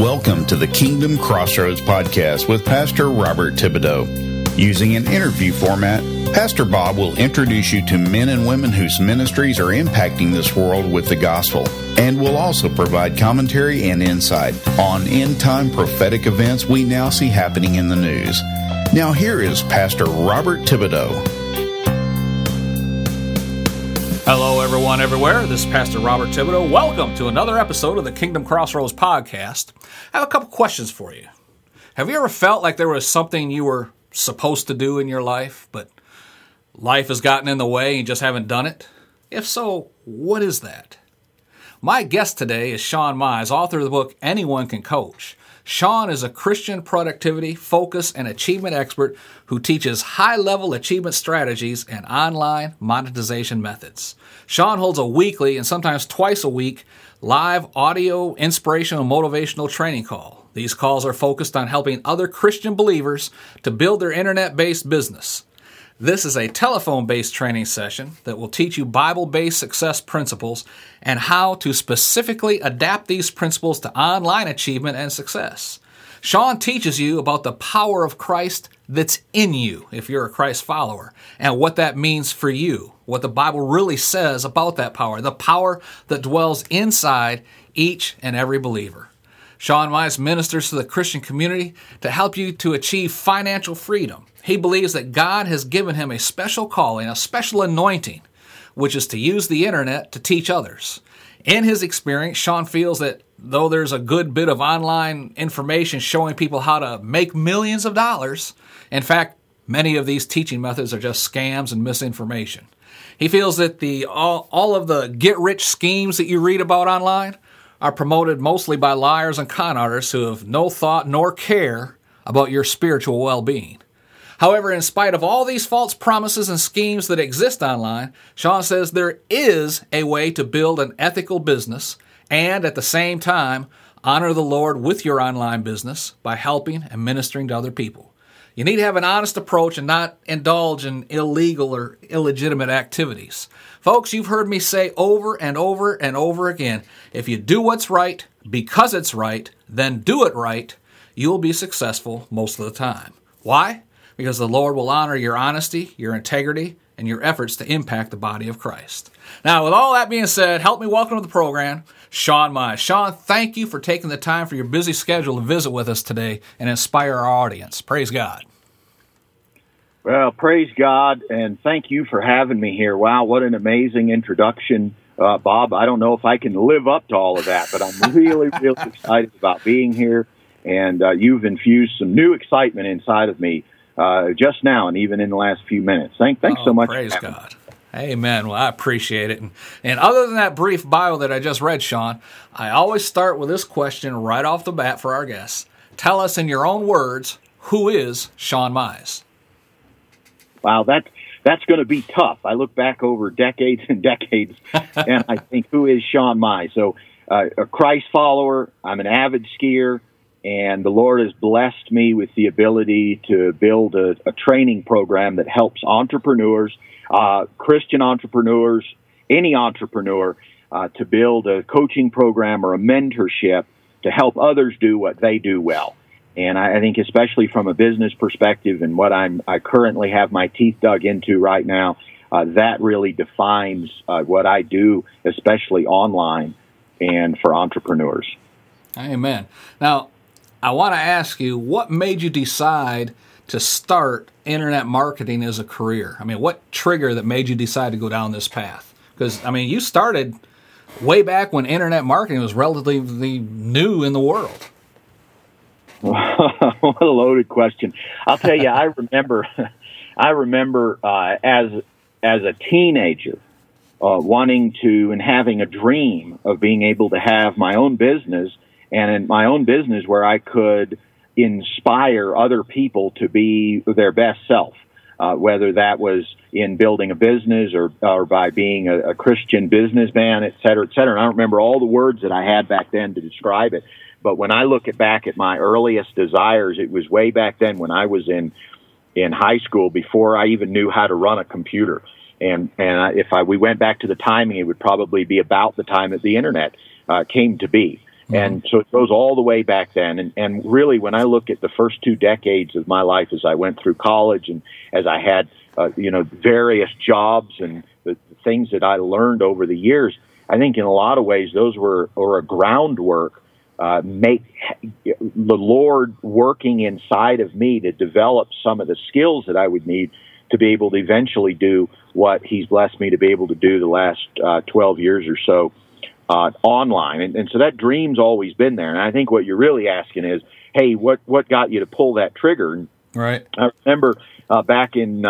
Welcome to the Kingdom Crossroads podcast with Pastor Robert Thibodeau. Using an interview format, Pastor Bob will introduce you to men and women whose ministries are impacting this world with the gospel, and will also provide commentary and insight on end-time prophetic events we now see happening in the news. Now here is Pastor Robert Thibodeau. Hello, everyone, everywhere. This is Pastor Robert Thibodeau. Welcome to another episode of the Kingdom Crossroads podcast. I have a couple questions for you. Have you ever felt like there was something you were supposed to do in your life, but life has gotten in the way and you just haven't done it? If so, what is that? My guest today is Shawn Mize, author of the book Anyone Can Coach. Shawn is a Christian productivity, focus, and achievement expert who teaches high-level achievement strategies and online monetization methods. Shawn holds a weekly and sometimes twice a week live audio, inspirational, motivational training call. These calls are focused on helping other Christian believers to build their internet-based business. This is a telephone-based training session that will teach you Bible-based success principles and how to specifically adapt these principles to online achievement and success. Shawn teaches you about the power of Christ that's in you, if you're a Christ follower, and what that means for you, what the Bible really says about that power, the power that dwells inside each and every believer. Shawn Mize ministers to the Christian community to help you to achieve financial freedom. He believes that God has given him a special calling, a special anointing, which is to use the internet to teach others. In his experience, Shawn feels that though there's a good bit of online information showing people how to make millions of dollars, in fact, many of these teaching methods are just scams and misinformation. He feels that all of the get-rich schemes that you read about online are promoted mostly by liars and con artists who have no thought nor care about your spiritual well-being. However, in spite of all these false promises and schemes that exist online, Shawn says there is a way to build an ethical business and at the same time honor the Lord with your online business by helping and ministering to other people. You need to have an honest approach and not indulge in illegal or illegitimate activities. Folks, you've heard me say over and over and over again, if you do what's right because it's right, then do it right, you'll be successful most of the time. Why? Because the Lord will honor your honesty, your integrity, and your efforts to impact the body of Christ. Now, with all that being said, help me welcome to the program, Shawn Mize. Shawn, thank you for taking the time for your busy schedule to visit with us today and inspire our audience. Praise God. Well, praise God, and thank you for having me here. Wow, what an amazing introduction, Bob. I don't know if I can live up to all of that, but I'm really, really excited about being here, and you've infused some new excitement inside of me just now and even in the last few minutes. Thanks so much. Praise God. Amen. Well, I appreciate it. And other than that brief bio that I just read, Shawn, I always start with this question right off the bat for our guests. Tell us in your own words, who is Shawn Mize? Wow, that's going to be tough. I look back over decades and decades, and I think, who is Shawn Mize? So a Christ follower, I'm an avid skier, and the Lord has blessed me with the ability to build a training program that helps entrepreneurs, Christian entrepreneurs, any entrepreneur, to build a coaching program or a mentorship to help others do what they do well. And I think especially from a business perspective and what I currently have my teeth dug into right now, that really defines what I do, especially online and for entrepreneurs. Amen. Now, I want to ask you, what made you decide to start internet marketing as a career? I mean, what trigger that made you decide to go down this path? Because, I mean, you started way back when internet marketing was relatively new in the world. What a loaded question. I'll tell you, I remember as a teenager wanting to and having a dream of being able to have my own business, and in my own business where I could inspire other people to be their best self, whether that was in building a business or by being a Christian businessman, et cetera, et cetera. And I don't remember all the words that I had back then to describe it. But when I look back at my earliest desires, it was way back then when I was in high school, before I even knew how to run a computer. And if we went back to the timing, it would probably be about the time that the internet came to be. And so it goes all the way back then. And really, when I look at the first 2 decades of my life as I went through college and as I had, various jobs and the things that I learned over the years, I think in a lot of ways those were a groundwork, make the Lord working inside of me to develop some of the skills that I would need to be able to eventually do what He's blessed me to be able to do the last 12 years or so online. And so that dream's always been there. And I think what you're really asking is, hey, what got you to pull that trigger? And right. I remember back in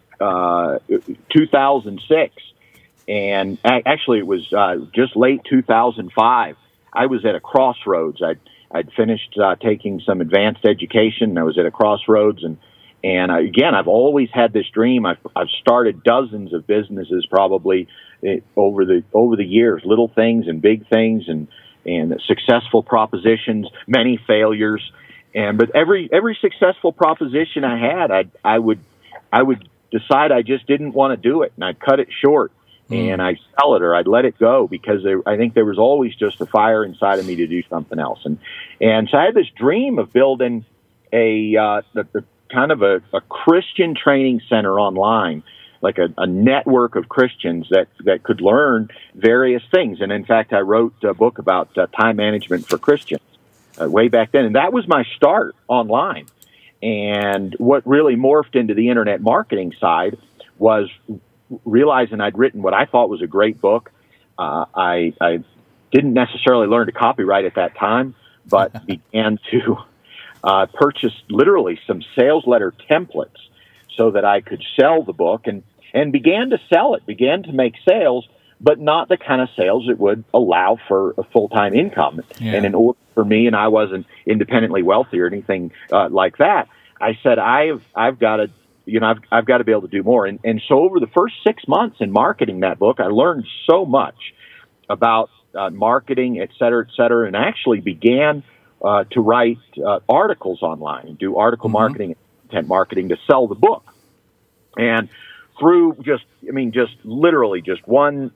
2006, and actually it was just late 2005, I was at a crossroads. I'd finished taking some advanced education. I was at a crossroads, and again, I've always had this dream. I've started dozens of businesses probably over the years, little things and big things, and successful propositions, many failures, but every successful proposition I had, I would decide I just didn't want to do it, and I'd cut it short, and I'd sell it or I'd let it go because I think there was always just a fire inside of me to do something else, and so I had this dream of building a kind of a Christian training center online, like a network of Christians that could learn various things. And in fact, I wrote a book about time management for Christians way back then. And that was my start online. And what really morphed into the internet marketing side was realizing I'd written what I thought was a great book. I didn't necessarily learn to copyright at that time, but began to purchased literally some sales letter templates so that I could sell the book and began to sell it, began to make sales, but not the kind of sales that would allow for a full-time income. Yeah. And in order for me, and I wasn't independently wealthy or anything like that, I said, I've got to, I've got to be able to do more. And so over the first 6 months in marketing that book, I learned so much about marketing, et cetera, and actually began to write articles online and do article marketing and content marketing to sell the book. And through just literally one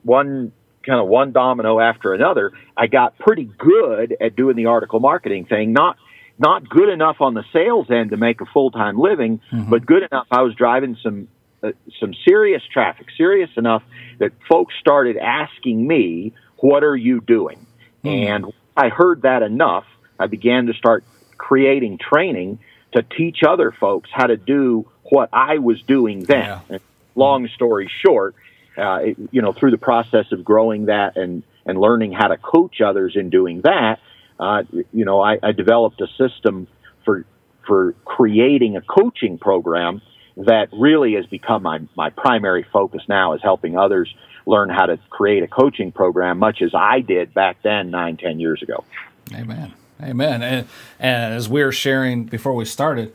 domino after another, I got pretty good at doing the article marketing thing. Not good enough on the sales end to make a full-time living, but good enough. I was driving some serious traffic, serious enough that folks started asking me, "What are you doing?" And I heard that enough. I began to start creating training to teach other folks how to do what I was doing then. Yeah. Long story short, through the process of growing that and learning how to coach others in doing that, I developed a system for creating a coaching program that really has become my primary focus now, is helping others learn how to create a coaching program, much as I did back then 9-10 years ago. Amen. And as we were sharing before we started,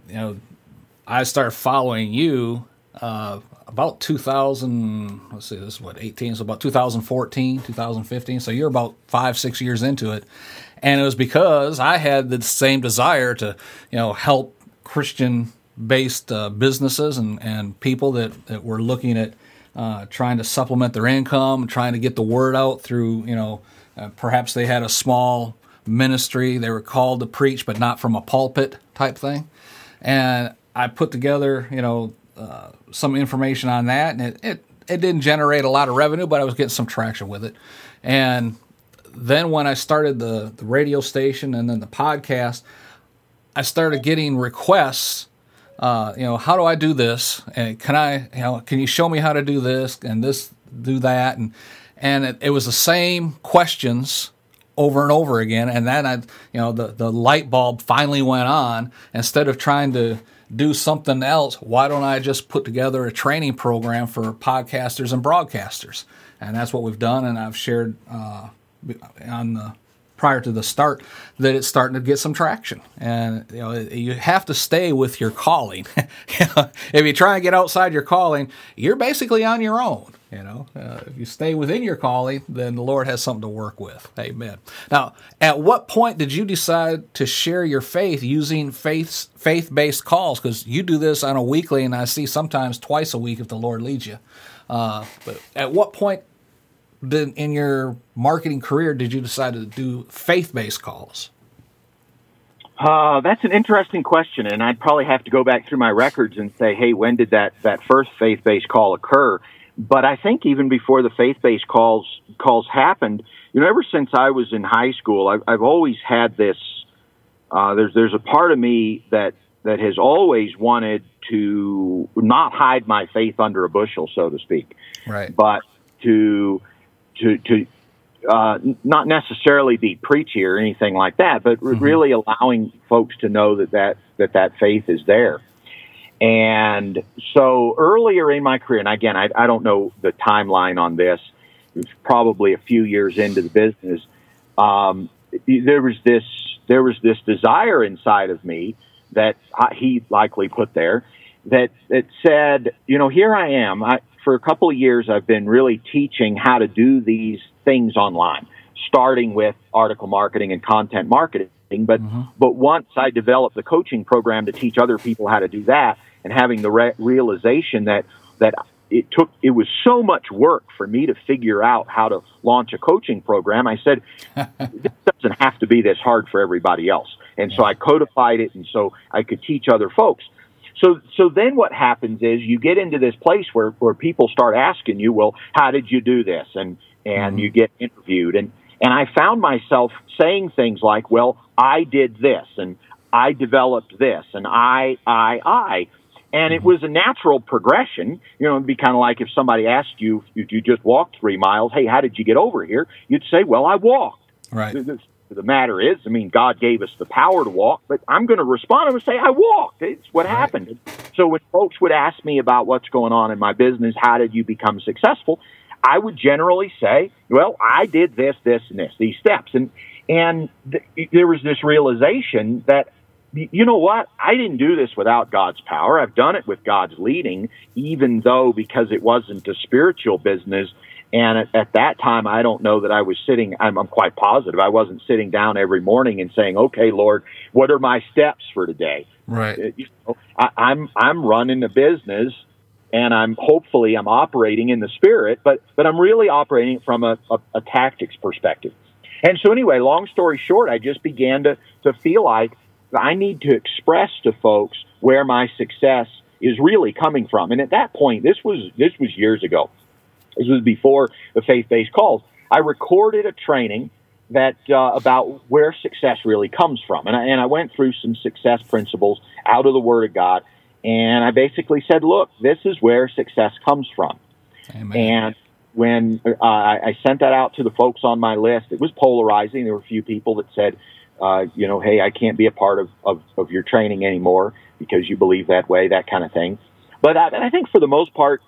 I started following you about 2000. Let's see, this is what 18. So about 2014, 2015. So you're about 5-6 years into it, and it was because I had the same desire to help Christian-based businesses and people that were looking at trying to supplement their income, trying to get the word out through perhaps they had a small ministry, they were called to preach, but not from a pulpit type thing. And I put together, some information on that, and it didn't generate a lot of revenue, but I was getting some traction with it. And then when I started the radio station and then the podcast, I started getting requests. How do I do this? And can you show me how to do this and this, do that? And it was the same questions over and over again, and then the light bulb finally went on. Instead of trying to do something else, why don't I just put together a training program for podcasters and broadcasters? And that's what we've done, and I've shared prior to the start that it's starting to get some traction. And you have to stay with your calling. If you try and get outside your calling, you're basically on your own. If you stay within your calling, then the Lord has something to work with. Amen. Now, at what point did you decide to share your faith using faith-based calls? Because you do this on a weekly, and I see sometimes twice a week if the Lord leads you. But at what point in your marketing career did you decide to do faith-based calls? That's an interesting question, and I'd probably have to go back through my records and say, hey, when did that first faith-based call occur? But I think even before the faith-based calls happened, ever since I was in high school, I've always had this. There's a part of me that has always wanted to not hide my faith under a bushel, so to speak, right? But to not necessarily be preachy or anything like that, but really allowing folks to know that faith is there. And so earlier in my career, and again, I don't know the timeline on this, it was probably a few years into the business, there was this desire inside of me that he likely put there that said, here I am. For a couple of years, I've been really teaching how to do these things online, starting with article marketing and content marketing. But once I developed the coaching program to teach other people how to do that, and having the realization that it was so much work for me to figure out how to launch a coaching program, I said, this doesn't have to be this hard for everybody else. And so I codified it, and so I could teach other folks. So then what happens is you get into this place where people start asking you, well, how did you do this? And you get interviewed. And I found myself saying things like, well, I did this, and I developed this, and I. And it was a natural progression. It'd be kind of like if somebody asked you, if you just walked 3 miles, hey, how did you get over here? You'd say, well, I walked. Right. The matter is, God gave us the power to walk, but I'm going to respond and say, I walked. It's what happened. So when folks would ask me about what's going on in my business, how did you become successful? I would generally say, well, I did this, and this, these steps. And there was this realization that, you know what? I didn't do this without God's power. I've done it with God's leading, even though because it wasn't a spiritual business. And at that time, I don't know that I was sitting, I'm quite positive, I wasn't sitting down every morning and saying, okay, Lord, what are my steps for today? Right. I'm running a business, and I'm operating in the Spirit, but I'm really operating from a tactics perspective. And so anyway, long story short, I just began to feel like I need to express to folks where my success is really coming from. And at that point, this was years ago. This was before the faith-based calls. I recorded a training that about where success really comes from, and I went through some success principles out of the Word of God, and I basically said, "Look, this is where success comes from." Amen. And when I sent that out to the folks on my list, it was polarizing. There were a few people that said, "Hey, I can't be a part of your training anymore because you believe that way," that kind of thing. But I think for the most part,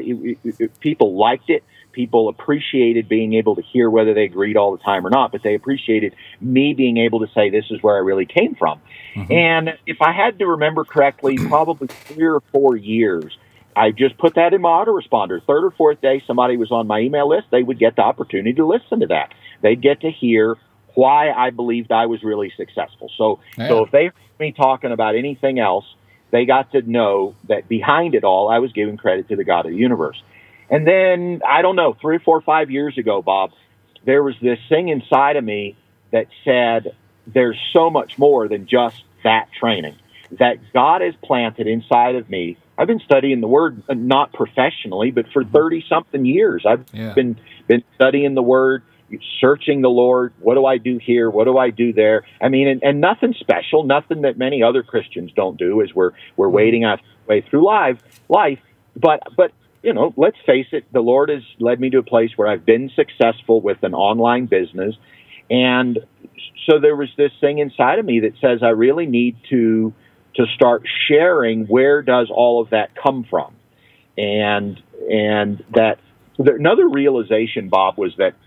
people liked it. People appreciated being able to hear whether they agreed all the time or not, but they appreciated me being able to say, this is where I really came from. Mm-hmm. And if I had to remember correctly, probably 3 or 4 years, I just put that in my autoresponder. 3rd or 4th day, somebody was on my email list, they would get the opportunity to listen to that. They'd get to hear why I believed I was really successful. So if they heard me talking about anything else, they got to know that behind it all, I was giving credit to the God of the universe. And then, I don't know, 3 or 4 or 5 years ago, Bob, there was this thing inside of me that said, there's so much more than just that training that God has planted inside of me. I've been studying the Word, not professionally, but for 30-something years. I've been studying the Word, searching the Lord. What do I do here? What do I do there? I mean, and nothing special, nothing that many other Christians don't do as we're wading our way through life. But let's face it, the Lord has led me to a place where I've been successful with an online business. And so there was this thing inside of me that says I really need to start sharing where does all of that come from. And that another realization, Bob, was that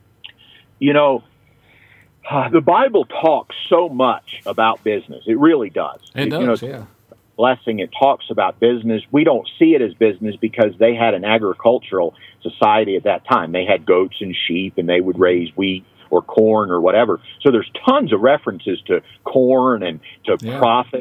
the Bible talks so much about business. It really does. It does, yeah. Blessing, it talks about business. We don't see it as business because they had an agricultural society at that time. They had goats and sheep, and they would raise wheat or corn or whatever. So there's tons of references to corn and to profit.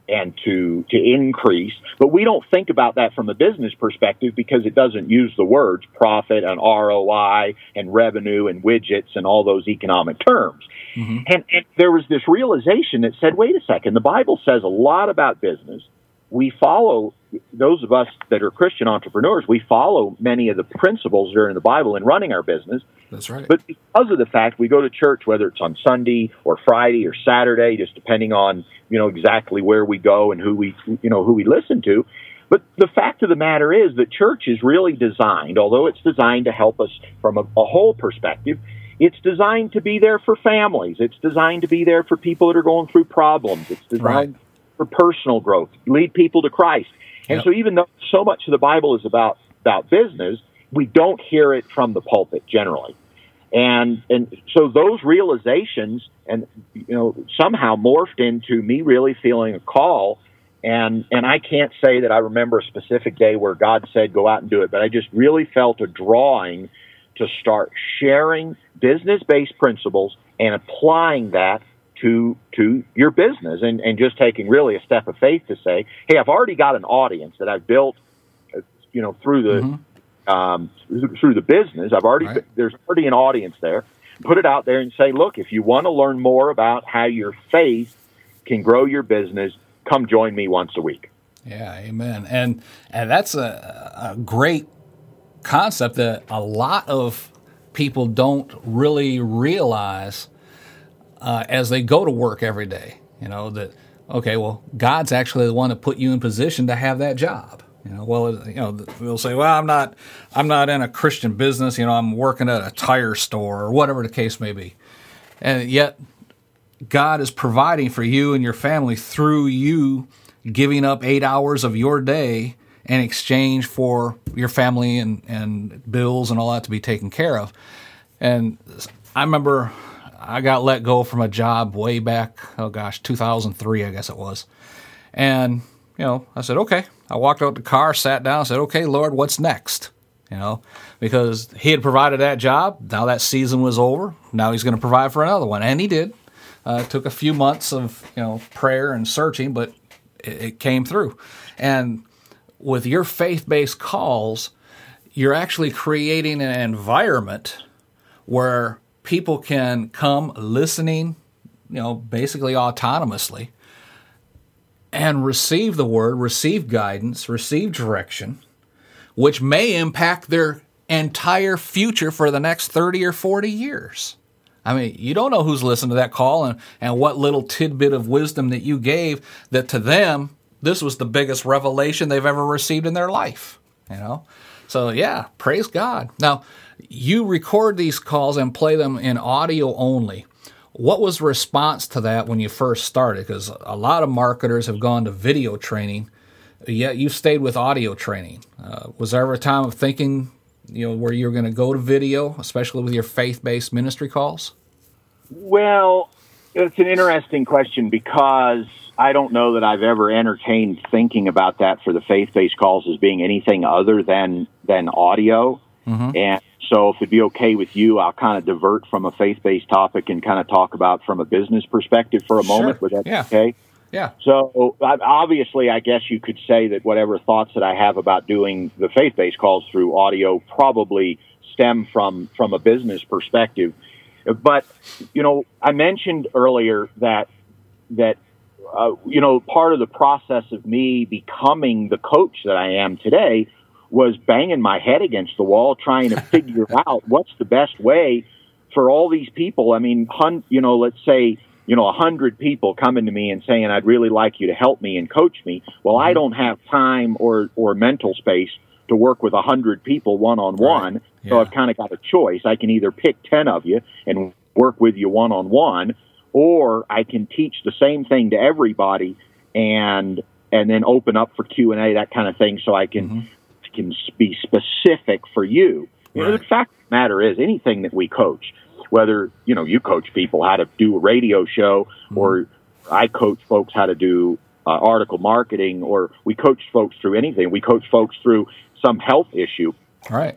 and to increase. But we don't think about that from a business perspective because it doesn't use the words profit and ROI and revenue and widgets and all those economic terms. Mm-hmm. And there was this realization that said, wait a second, the Bible says a lot about business. We follow, those of us that are Christian entrepreneurs, we follow many of the principles that are in the Bible in running our business. That's right. But because of the fact we go to church, whether it's on Sunday or Friday or Saturday, just depending on, exactly where we go and who we listen to. But the fact of the matter is that church is really designed, although it's designed to help us from a whole perspective, it's designed to be there for families. It's designed to be there for people that are going through problems. It's designed for personal growth, lead people to Christ. And so even though so much of the Bible is about business, we don't hear it from the pulpit generally. And so those realizations and somehow morphed into me really feeling a call. And I can't say that I remember a specific day where God said, go out and do it, but I just really felt a drawing to start sharing business-based principles and applying that to your business and just taking really a step of faith to say, hey, I've already got an audience that I've built, through the through the business. There's already an audience there. Put it out there and say, look, if you want to learn more about how your faith can grow your business, come join me once a week. Yeah, amen. And that's a great concept that a lot of people don't really realize as they go to work every day. God's actually the one that put you in position to have that job. They'll say, well, I'm not in a Christian business. I'm working at a tire store or whatever the case may be. And yet God is providing for you and your family through you giving up 8 hours of your day in exchange for your family and bills and all that to be taken care of. And I remember I got let go from a job way back, 2003, I guess it was. And, I said, okay. I walked out the car, sat down, said, okay, Lord, what's next? Because he had provided that job. Now that season was over. Now he's going to provide for another one. And he did. It took a few months of, prayer and searching, but it came through. And with your faith-based calls, you're actually creating an environment where people can come listening, basically autonomously, and receive the word, receive guidance, receive direction, which may impact their entire future for the next 30 or 40 years. I mean, you don't know who's listening to that call and what little tidbit of wisdom that you gave that to them, this was the biggest revelation they've ever received in their life, So, yeah, praise God. Now, you record these calls and play them in audio only. What was the response to that when you first started? Because a lot of marketers have gone to video training, yet you stayed with audio training. Was there ever a time of thinking, where you were going to go to video, especially with your faith-based ministry calls? Well, it's an interesting question because I don't know that I've ever entertained thinking about that for the faith-based calls as being anything other than audio. Mm-hmm. And so if it'd be okay with you, I'll kind of divert from a faith-based topic and kind of talk about from a business perspective for a moment. Would that be okay? Yeah. So obviously, I guess you could say that whatever thoughts that I have about doing the faith-based calls through audio probably stem from a business perspective. But, I mentioned earlier that part of the process of me becoming the coach that I am today was banging my head against the wall trying to figure out what's the best way for all these people. I mean, let's say, 100 people coming to me and saying, I'd really like you to help me and coach me. Well, I don't have time or mental space to work with 100 people one-on-one. Right. Yeah. So I've kind of got a choice. I can either pick 10 of you and work with you one-on-one, or I can teach the same thing to everybody and then open up for Q&A, that kind of thing, so I can be specific for you. Right. The fact of the matter is, anything that we coach, whether, you coach people how to do a radio show, or I coach folks how to do article marketing, or we coach folks through anything. We coach folks through some health issue. Right.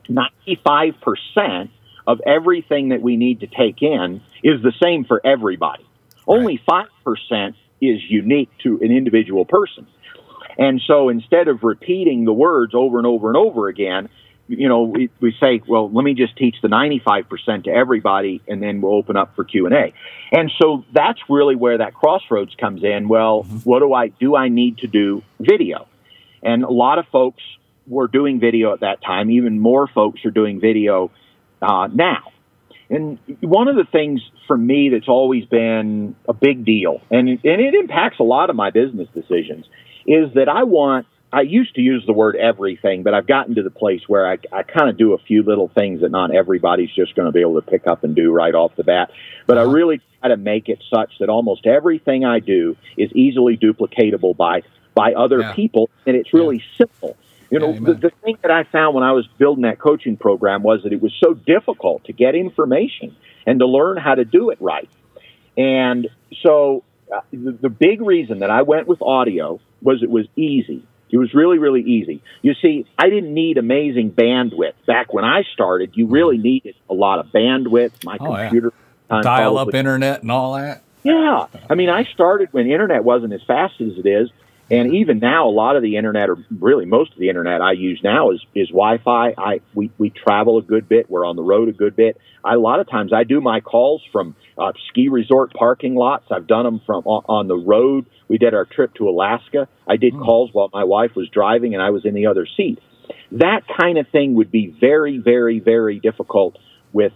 95% of everything that we need to take in is the same for everybody. Right. Only 5% is unique to an individual person. And so instead of repeating the words over and over and over again, we say, well, let me just teach the 95% to everybody, and then we'll open up for Q&A. And so that's really where that crossroads comes in. Well, what do I need to do video? And a lot of folks were doing video at that time. Even more folks are doing video now. And one of the things for me that's always been a big deal, and it impacts a lot of my business decisions, is that I used to use the word everything, but I've gotten to the place where I kind of do a few little things that not everybody's just going to be able to pick up and do right off the bat. But I really try to make it such that almost everything I do is easily duplicatable by other people, and it's really simple. The thing that I found when I was building that coaching program was that it was so difficult to get information and to learn how to do it right. And so the big reason that I went with audio was it was easy. It was really, really easy. You see, I didn't need amazing bandwidth. Back when I started, you really needed a lot of bandwidth. My computer... Dial-up internet and all that? Yeah. I mean, I started when internet wasn't as fast as it is. And even now, a lot of the internet, or really most of the internet I use now is Wi-Fi. We travel a good bit. We're on the road a good bit. A lot of times I do my calls from ski resort parking lots. I've done them from on the road. We did our trip to Alaska. I did calls while my wife was driving and I was in the other seat. That kind of thing would be very, very, very difficult with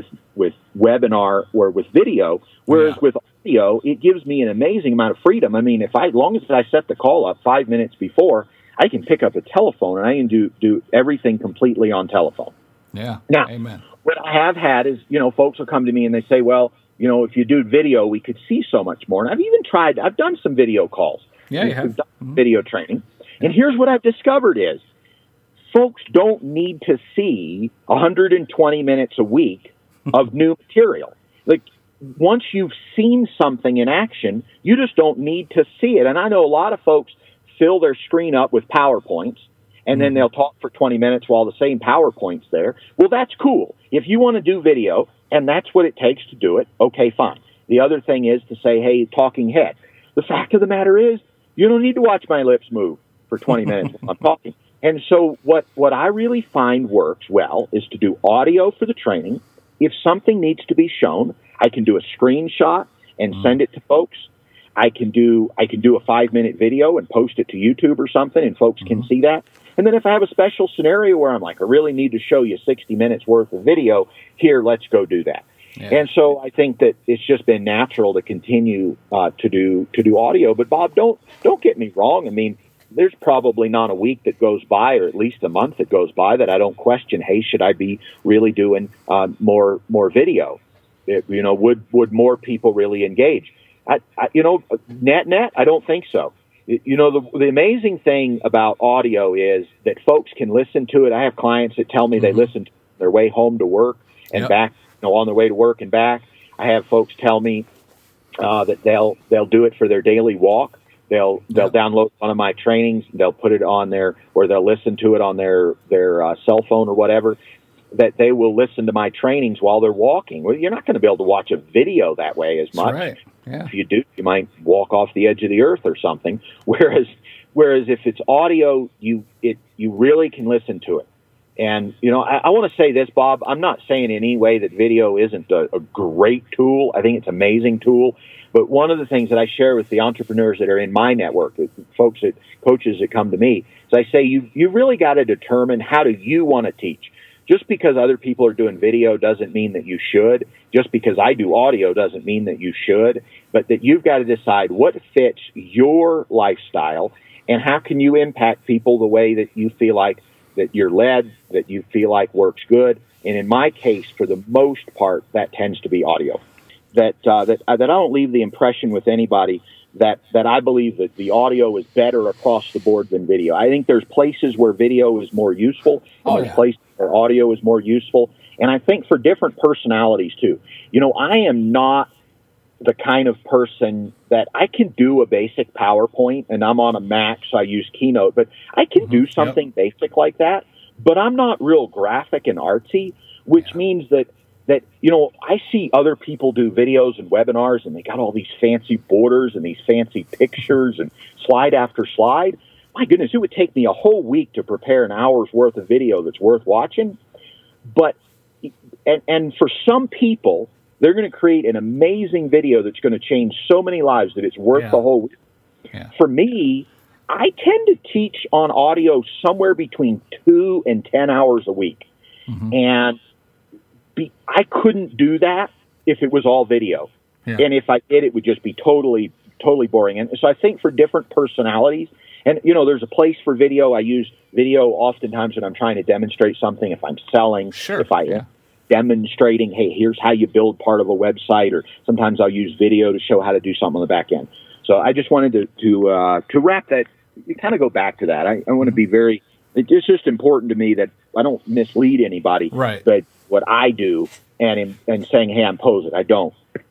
webinar or with video, whereas with audio, it gives me an amazing amount of freedom. I mean, as long as I set the call up 5 minutes before, I can pick up a telephone and I can do everything completely on telephone. Yeah. Now, amen. What I have had is, folks will come to me and they say, well, if you do video, we could see so much more. And I've done some video calls. Yeah, you have. We've done video training. And here's what I've discovered is folks don't need to see 120 minutes a week of new material. Like, once you've seen something in action, you just don't need to see it. And I know a lot of folks fill their screen up with PowerPoints, and then they'll talk for 20 minutes while the same PowerPoint's there. Well, that's cool. If you want to do video, and that's what it takes to do it, okay, fine. The other thing is to say, hey, talking head. The fact of the matter is, you don't need to watch my lips move for 20 minutes while I'm talking. And so what I really find works well is to do audio for the training. If something needs to be shown, I can do a screenshot and send it to folks. I can do a 5-minute video and post it to YouTube or something, and folks can see that. And then if I have a special scenario where I'm like, I really need to show you 60 minutes worth of video, here, let's go do that. Yeah. And so I think that it's just been natural to continue to do audio. But Bob, don't get me wrong. I mean, there's probably not a week that goes by, or at least a month that goes by, that I don't question, hey, should I be really doing more video? Would more people really engage? Net, I don't think so. The amazing thing about audio is that folks can listen to it. I have clients that tell me they listen to their way home to work and back, on their way to work and back. I have folks tell me that they'll do it for their daily walk. They'll download one of my trainings, they'll put it on or they'll listen to it on their cell phone or whatever, that they will listen to my trainings while they're walking. Well, you're not going to be able to watch a video that way as much. Right. Yeah. If you do, you might walk off the edge of the earth or something. Whereas if it's audio, you really can listen to it. And, I want to say this, Bob, I'm not saying in any way that video isn't a great tool. I think it's an amazing tool. But one of the things that I share with the entrepreneurs that are in my network, coaches that come to me, is I say, you really got to determine how do you want to teach. Just because other people are doing video doesn't mean that you should. Just because I do audio doesn't mean that you should. But that you've got to decide what fits your lifestyle and how can you impact people the way that you feel like that you're led, that you feel like works good. And in my case, for the most part, that tends to be audio. That I don't leave the impression with anybody that I believe that the audio is better across the board than video. I think there's places where video is more useful, and there's places where audio is more useful. And I think for different personalities too. I am not the kind of person that I can do a basic PowerPoint, and I'm on a Mac, so I use Keynote, but I can do something basic like that. But I'm not real graphic and artsy, which means that that, I see other people do videos and webinars, and they got all these fancy borders and these fancy pictures and slide after slide. My goodness, it would take me a whole week to prepare an hour's worth of video that's worth watching. But, and for some people, they're going to create an amazing video that's going to change so many lives that it's worth the whole week. Yeah. For me, I tend to teach on audio somewhere between 2 and 10 hours a week. Mm-hmm. And I couldn't do that if it was all video. Yeah. And if I did, it would just be totally boring. And so I think for different personalities, and, there's a place for video. I use video oftentimes when I'm trying to demonstrate something, if I'm selling, if I am demonstrating, hey, here's how you build part of a website, or sometimes I'll use video to show how to do something on the back end. So I just wanted to wrap that, kind of go back to that. I want to be it's just important to me that I don't mislead anybody. Right. But what I do and saying, hey, I'm posing. I don't.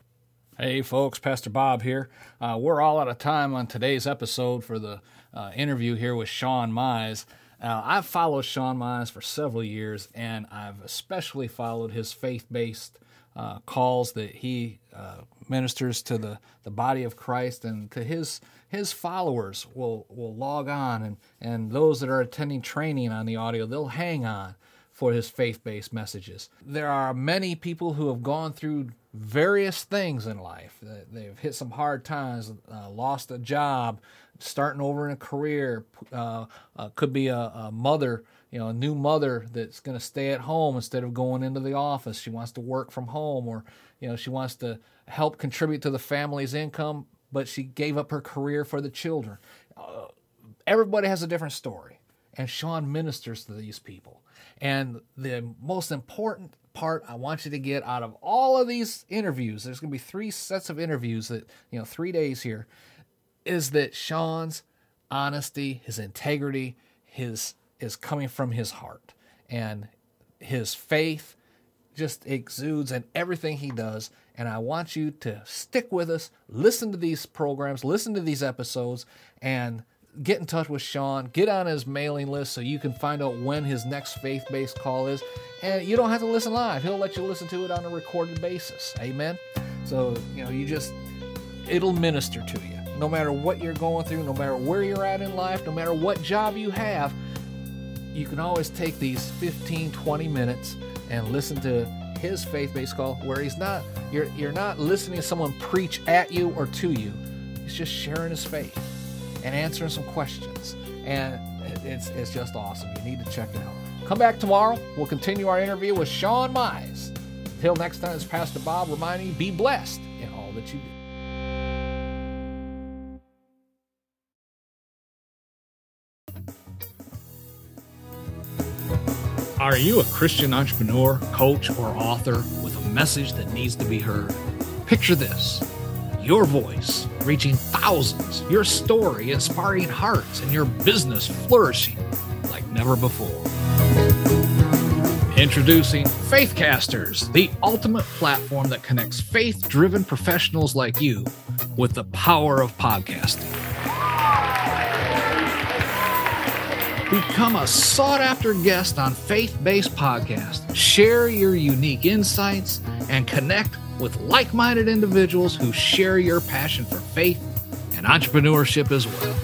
Hey, folks, Pastor Bob here. We're all out of time on today's episode for the interview here with Shawn Mize. I've followed Shawn Mize for several years, and I've especially followed his faith-based calls that he ministers to the body of Christ, and to his followers will log on, and those that are attending training on the audio, they'll hang on for his faith-based messages. There are many people who have gone through various things in life. They've hit some hard times, lost a job, starting over in a career. Could be a mother, a new mother that's going to stay at home instead of going into the office. She wants to work from home, or she wants to help contribute to the family's income, but she gave up her career for the children. Everybody has a different story, and Shawn ministers to these people. And the most important part I want you to get out of all of these interviews, there's going to be 3 sets of interviews that, 3 days here, is that Shawn's honesty, his integrity, is coming from his heart. And his faith just exudes in everything he does. And I want you to stick with us, listen to these programs, listen to these episodes, and get in touch with Shawn. Get on his mailing list so you can find out when his next faith-based call is. And you don't have to listen live. He'll let you listen to it on a recorded basis. Amen? So, it'll minister to you. No matter what you're going through, no matter where you're at in life, no matter what job you have, you can always take these 15, 20 minutes and listen to his faith-based call, where you're not listening to someone preach at you or to you. He's just sharing his faith and answering some questions. And it's just awesome. You need to check it out. Come back tomorrow. We'll continue our interview with Shawn Mize. Until next time, it's Pastor Bob reminding you, be blessed in all that you do. Are you a Christian entrepreneur, coach, or author with a message that needs to be heard? Picture this. Your voice reaching thousands, your story inspiring hearts, and your business flourishing like never before. Introducing Faithcasters, the ultimate platform that connects faith-driven professionals like you with the power of podcasting. Become a sought-after guest on Faith-Based Podcast. Share your unique insights and connect with like-minded individuals who share your passion for faith and entrepreneurship as well.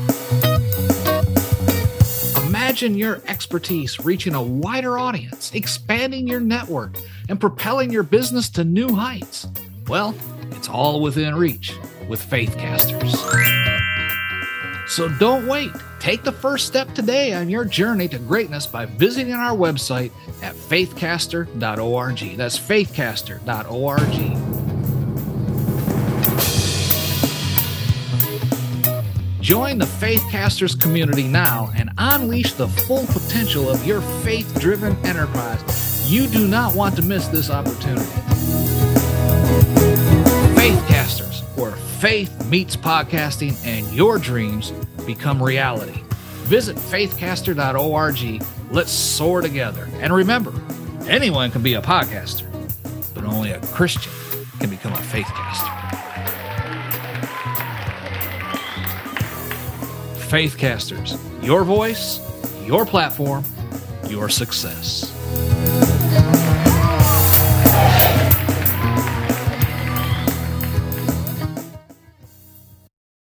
Imagine your expertise reaching a wider audience, expanding your network, and propelling your business to new heights. Well, it's all within reach with Faithcasters. So don't wait. Take the first step today on your journey to greatness by visiting our website at faithcaster.org. That's faithcaster.org. Join the Faithcasters community now and unleash the full potential of your faith-driven enterprise. You do not want to miss this opportunity. Faithcasters, where faith meets podcasting and your dreams become reality. Visit faithcaster.org. Let's soar together. And remember, anyone can be a podcaster, but only a Christian can become a faithcaster. Faithcasters, your voice, your platform, your success.